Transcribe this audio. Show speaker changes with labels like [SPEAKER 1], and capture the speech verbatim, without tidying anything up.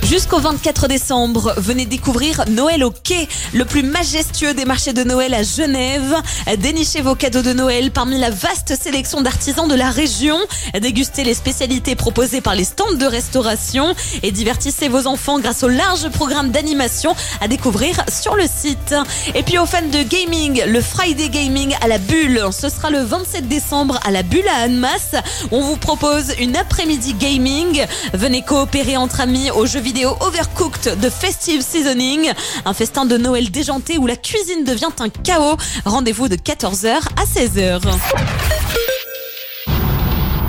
[SPEAKER 1] Jusqu'au vingt-quatre décembre, venez découvrir Noël au Quai, le plus majestueux des marchés de Noël à Genève. Dénichez vos cadeaux de Noël parmi la vaste sélection d'artisans de la région. Dégustez les spécialités proposées par les stands de restauration et divertissez vos enfants grâce au large programme d'animation à découvrir sur le site. Et puis aux fans de gaming, le Friday Gaming à la Bulle. Ce sera le vingt-sept décembre à la Bulle à Annemasse. On vous propose une après-midi gaming. Venez coopérer entre amis aux jeux vidéo Overcooked de Festive Seasoning. Un festin de Noël déjanté où la cuisine devient un chaos. Rendez-vous de quatorze heures à seize heures.